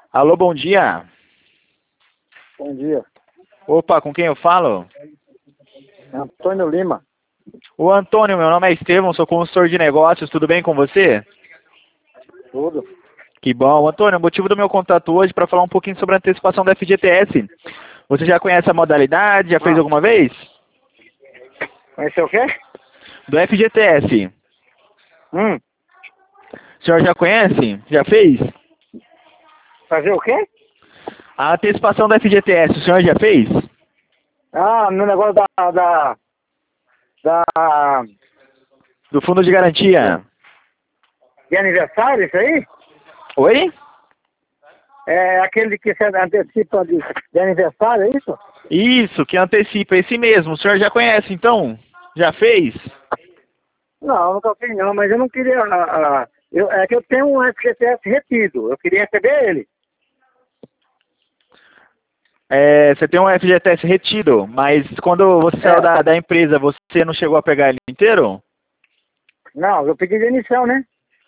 Alô, bom dia. Bom dia. Opa, com quem eu falo? Antônio Lima. Ô Antônio, meu nome é Estevão, sou consultor de negócios, tudo bem com você? Tudo. Que bom. Antônio, o motivo do meu contato hoje é para falar um pouquinho sobre a antecipação da FGTS. Você já conhece a modalidade? Já fez Ah, alguma vez? conheceu o quê? Do FGTS. Hum, O senhor já conhece? Já fez? fazer o quê? A antecipação da FGTS, o senhor já fez? Ah, no negócio da Do Fundo de Garantia. de aniversário, isso aí? Oi? É aquele que você antecipa de aniversário, é isso? Isso, que antecipa, esse mesmo. O senhor já conhece, então? Já fez? Não, nunca fiz não, mas eu não queria... é que eu tenho um FGTS retido, eu queria receber ele. Você tem um FGTS retido, mas quando você saiu É, da empresa, você não chegou a pegar ele inteiro? não, eu pedi demissão, né?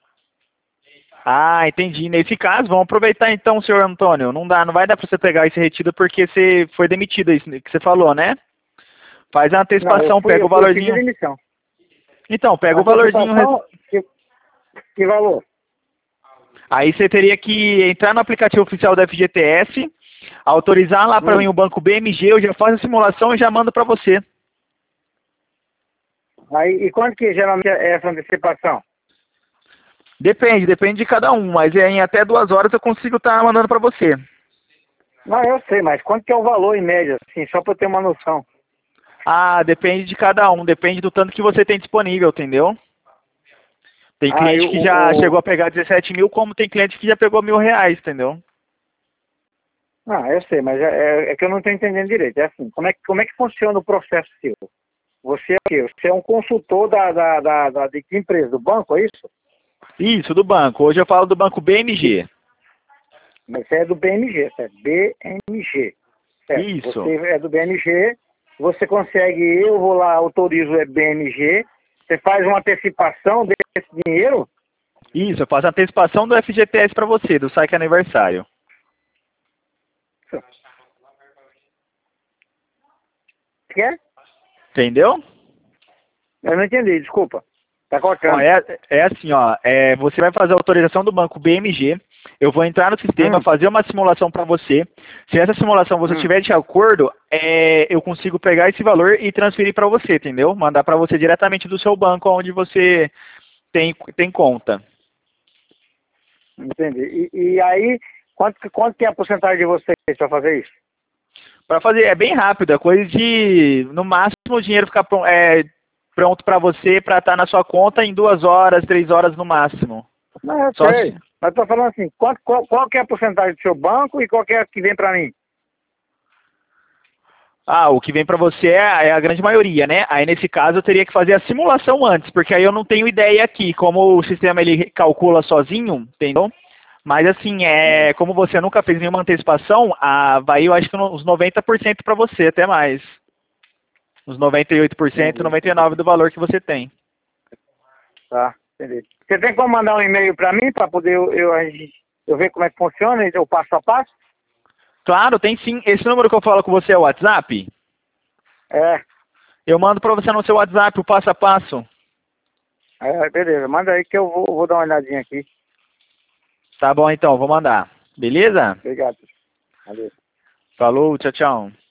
Ah, entendi. Nesse caso, vamos aproveitar então, senhor Antônio. Não vai dar para você pegar esse retido porque você foi demitido, isso que você falou, né? Faz a Não, antecipação, pega o eu pedi valorzinho. demissão. Então, pega o valorzinho. Antecipação, que valor? Aí você teria que entrar no aplicativo oficial da FGTS, autorizar lá para mim Hum. o banco BMG, eu já faço a simulação e já mando para você. Aí, e quanto que geralmente é essa antecipação? Depende de cada um, mas em até 2 horas eu consigo estar mandando para você. Não, eu sei, mas quanto que é o valor em média, assim, só para eu ter uma noção. Ah, depende de cada um, depende do tanto que você tem disponível, entendeu? Tem Ah, cliente que já chegou a pegar 17 mil, como tem cliente que já pegou R$ 1.000, entendeu? Ah, eu sei, mas é que eu não estou entendendo direito. É assim, como é que funciona o processo seu? Você é o quê? Você é um consultor de que empresa? Do banco, é isso? Isso, do banco. Hoje eu falo do banco BMG. Mas você é do BMG, certo? BMG, certo? Isso. Você é do BMG, você consegue, eu vou lá, autorizo o BMG, você faz uma antecipação desse dinheiro? Isso, eu faço a antecipação do FGTS para você, do saque aniversário. Quer? Entendeu? Eu não entendi, desculpa. Tá Ó, cortando. é assim, ó, você vai fazer a autorização do banco BMG, eu vou entrar no sistema, Hum, fazer uma simulação para você. Se essa simulação você hum. tiver de acordo, eu consigo pegar esse valor e transferir para você, entendeu? Mandar para você diretamente do seu banco, onde você tem conta. Entendi. E aí, quanto que é a porcentagem de vocês para fazer isso? Para fazer, é bem rápido, é coisa de, no máximo, o dinheiro ficar pronto para você, para estar na sua conta em 2 horas, 3 horas no máximo. Não, eu Só sei. se, Mas estou falando assim, qual que é a porcentagem do seu banco e qual que é a que vem para mim? o que vem para você é a grande maioria, né? Aí nesse caso eu teria que fazer a simulação antes, porque aí eu não tenho ideia aqui, como o sistema ele calcula sozinho, entendeu? Mas assim, como você nunca fez nenhuma antecipação, vai eu acho que uns 90% para você, até mais. Uns 98%, Entendi. 99% do valor que você tem. Tá, entendi. Você tem como mandar um e-mail para mim para poder eu ver como é que funciona, o passo a passo? Claro, tem sim. Esse número que eu falo com você é o WhatsApp? É, Eu mando para você no seu WhatsApp o passo a passo. beleza. Manda aí que eu vou dar uma olhadinha aqui. Tá bom então, vou mandar. Beleza? Obrigado. Valeu. Falou, tchau, tchau.